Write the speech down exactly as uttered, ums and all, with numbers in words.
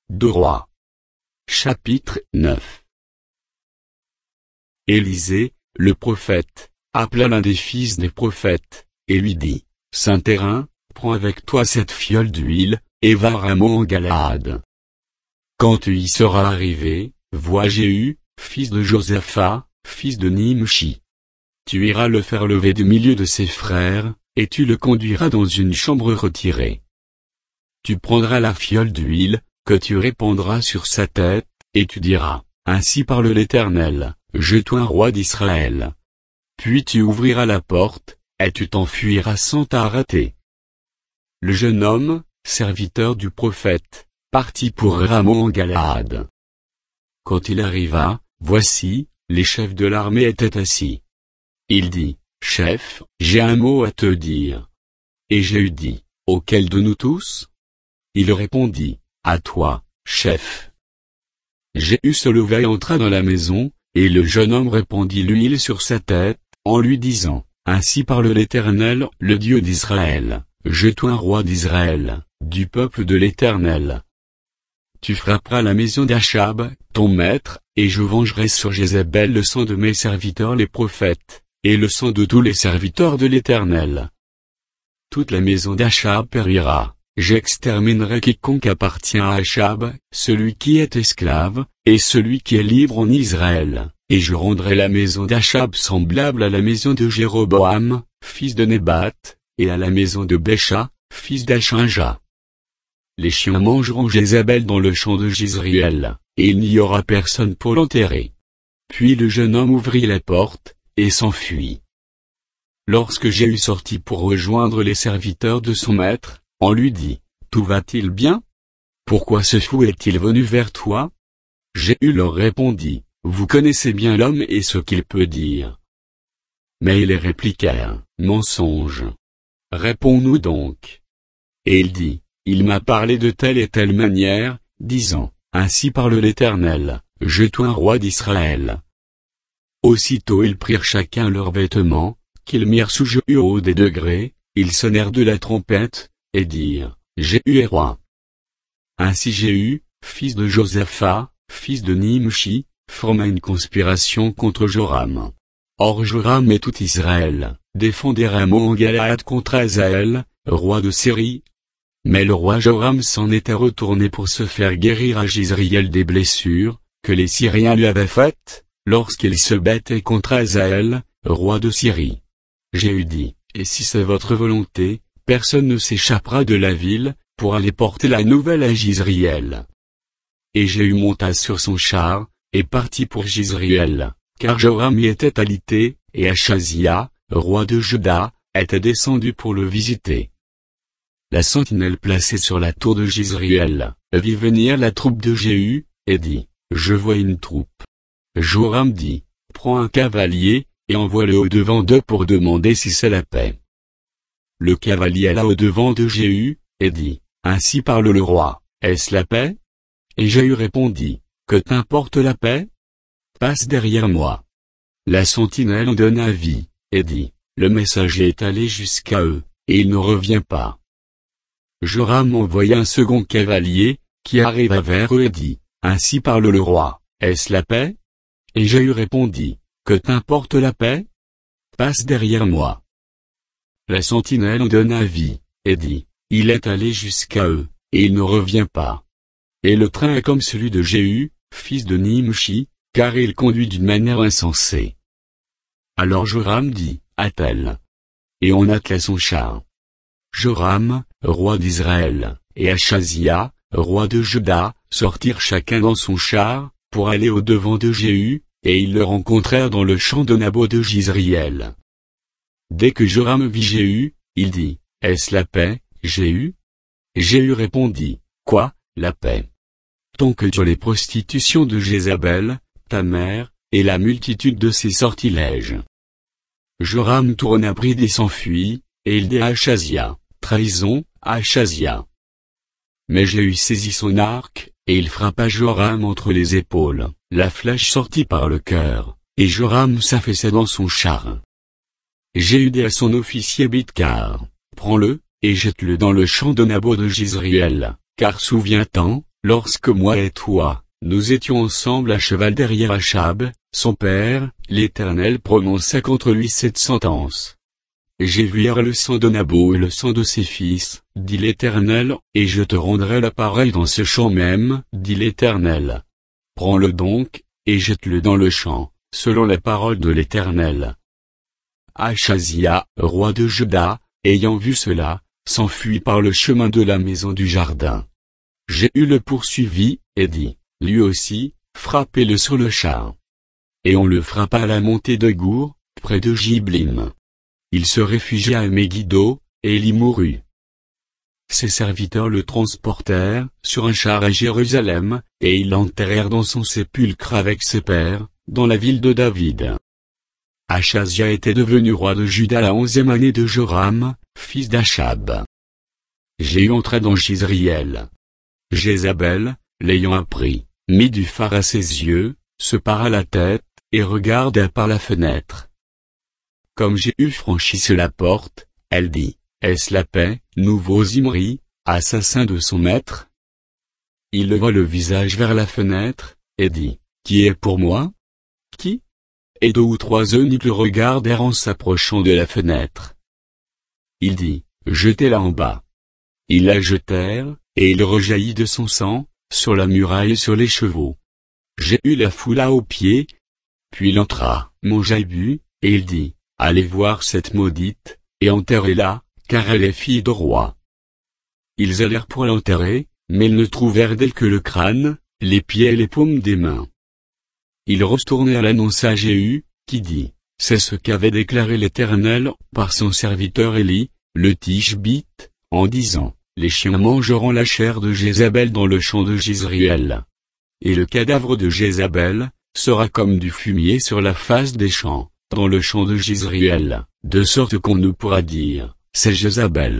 deux Rois. Chapitre neuf. Élisée, le prophète, appela l'un des fils des prophètes, et lui dit, Saint-Hérin, prends avec toi cette fiole d'huile, et va à Ramoth en Galaad. Quand tu y seras arrivé, vois Jéhu, fils de Josaphat, fils de Nimshi. Tu iras le faire lever du milieu de ses frères, et tu le conduiras dans une chambre retirée. Tu prendras la fiole d'huile, que tu répandras sur sa tête, et tu diras, Ainsi parle l'Éternel, je toi roi d'Israël. Puis tu ouvriras la porte, et tu t'enfuiras sans t'arrêter. Le jeune homme, serviteur du prophète, partit pour Ramoth en Galaad. Quand il arriva, voici, les chefs de l'armée étaient assis. Il dit, Chef, j'ai un mot à te dire. Et Jéhu dit, Auquel de nous tous? Il répondit, À toi, chef. Jéhu se leva et entra dans la maison, et le jeune homme répandit l'huile sur sa tête, en lui disant, Ainsi parle l'Éternel, le Dieu d'Israël, je toi roi d'Israël, du peuple de l'Éternel. Tu frapperas la maison d'Achab, ton maître, et je vengerai sur Jézabel le sang de mes serviteurs les prophètes, et le sang de tous les serviteurs de l'Éternel. Toute la maison d'Achab périra, j'exterminerai quiconque appartient à Achab, celui qui est esclave, et celui qui est libre en Israël, et je rendrai la maison d'Achab semblable à la maison de Jéroboam, fils de Nébat, et à la maison de Bécha, fils d'Achinja. Les chiens mangeront Jézabel dans le champ de Jizriel, et il n'y aura personne pour l'enterrer. Puis le jeune homme ouvrit la porte, et s'enfuit. Lorsque Jéhu sortit pour rejoindre les serviteurs de son maître, on lui dit, Tout va-t-il bien? Pourquoi ce fou est-il venu vers toi? Jéhu leur répondit, Vous connaissez bien l'homme et ce qu'il peut dire. Mais ils répliquèrent, Mensonge. Réponds-nous donc. Et il dit, Il m'a parlé de telle et telle manière, disant, Ainsi parle l'Éternel, je toi roi d'Israël. Aussitôt ils prirent chacun leurs vêtements, qu'ils mirent sous Jéhu au haut des degrés, ils sonnèrent de la trompette, et dirent, Jéhu est roi. Ainsi Jéhu, fils de Josaphat, fils de Nimshi, forma une conspiration contre Joram. Or Joram et tout Israël, défendaient Ramoth en Galaad contre Hazaël, roi de Syrie. Mais le roi Joram s'en était retourné pour se faire guérir à Jizriel des blessures, que les Syriens lui avaient faites, lorsqu'il se battait contre Hazaël, roi de Syrie. Jéhu dit, Et si c'est votre volonté, personne ne s'échappera de la ville, pour aller porter la nouvelle à Jizriel. Et Jéhu monta sur son char, et partit pour Jizriel, car Joram y était alité, et Achazia, roi de Juda, était descendu pour le visiter. La sentinelle placée sur la tour de Jizriel, vit venir la troupe de Jéhu, et dit, Je vois une troupe. Joram dit, Prends un cavalier, et envoie-le au-devant d'eux pour demander si c'est la paix. Le cavalier alla au-devant de Jéhu, et dit, Ainsi parle le roi, est-ce la paix? Et Jéhu répondit, Que t'importe la paix? Passe derrière moi. La sentinelle en donne avis, et dit, Le messager est allé jusqu'à eux, et il ne revient pas. Joram envoya un second cavalier, qui arriva vers eux et dit, Ainsi parle le roi, est-ce la paix? Et Jéhu répondit, Que t'importe la paix? Passe derrière moi. La sentinelle en donne avis, et dit, Il est allé jusqu'à eux, et il ne revient pas. Et le train est comme celui de Jéhu, fils de Nimshi, car il conduit d'une manière insensée. Alors Joram dit, Attelle. Et on attela son char. Joram, roi d'Israël, et Achazia, roi de Juda, sortirent chacun dans son char, pour aller au-devant de Jéhu, et ils le rencontrèrent dans le champ de Naboth de Jizriel. Dès que Joram vit Jéhu, il dit, Est-ce la paix, Jéhu? Jéhu répondit, Quoi, la paix? Tant que sur les prostitutions de Jézabel, ta mère, et la multitude de ses sortilèges. Joram tourna bride et s'enfuit, et il dit à Achazia, Trahison, Achazia. Mais Jéhu saisit son arc, et il frappa Joram entre les épaules, la flèche sortit par le cœur, et Joram s'affaissa dans son char. Jéhu dit à son officier Bidkar, Prends-le, et jette-le dans le champ de Naboth de Jizriel, car souviens-t'en, lorsque moi et toi, nous étions ensemble à cheval derrière Achab, son père, l'Éternel prononça contre lui cette sentence. J'ai vu hier le sang de Nabot et le sang de ses fils, dit l'Éternel, et je te rendrai la pareille dans ce champ même, dit l'Éternel. Prends-le donc, et jette-le dans le champ, selon la parole de l'Éternel. Achazia, roi de Juda, ayant vu cela, s'enfuit par le chemin de la maison du jardin. Jéhu le poursuivit, et dit, lui aussi, frappez-le sur le char. Et on le frappa à la montée de Gour, près de Jiblim. Il se réfugia à Megiddo, et il y mourut. Ses serviteurs le transportèrent, sur un char à Jérusalem, et ils l'enterrèrent dans son sépulcre avec ses pères, dans la ville de David. Achazia était devenu roi de Juda la onzième année de Joram, fils d'Achab. Jéhu entra dans Jizriel. Jézabel, l'ayant appris, mit du fard à ses yeux, se para la tête, et regarda par la fenêtre. Comme Jéhu franchisse la porte, elle dit, « Est-ce la paix, nouveau Zimri, assassin de son maître ?» Il leva le visage vers la fenêtre, et dit, « Qui est pour moi ? Qui ?» Et deux ou trois eunuques le regardèrent en s'approchant de la fenêtre. Il dit, « Jetez-la en bas. » Ils la jetèrent, et il rejaillit de son sang, sur la muraille et sur les chevaux. Jéhu la foula aux pieds, puis il entra, mangea et but, et il dit, « Allez voir cette maudite, et enterrez-la, car elle est fille de roi. » Ils allèrent pour l'enterrer, mais ils ne trouvèrent d'elle que le crâne, les pieds et les paumes des mains. Ils retournèrent l'annoncer à Jéhu, qui dit, « C'est ce qu'avait déclaré l'Éternel, par son serviteur Élie, le Tishbite, en disant, les chiens mangeront la chair de Jézabel dans le champ de Jizriel. Et le cadavre de Jézabel, sera comme du fumier sur la face des champs, dans le champ de Jizriel, de sorte qu'on ne pourra dire, c'est Jézabel. »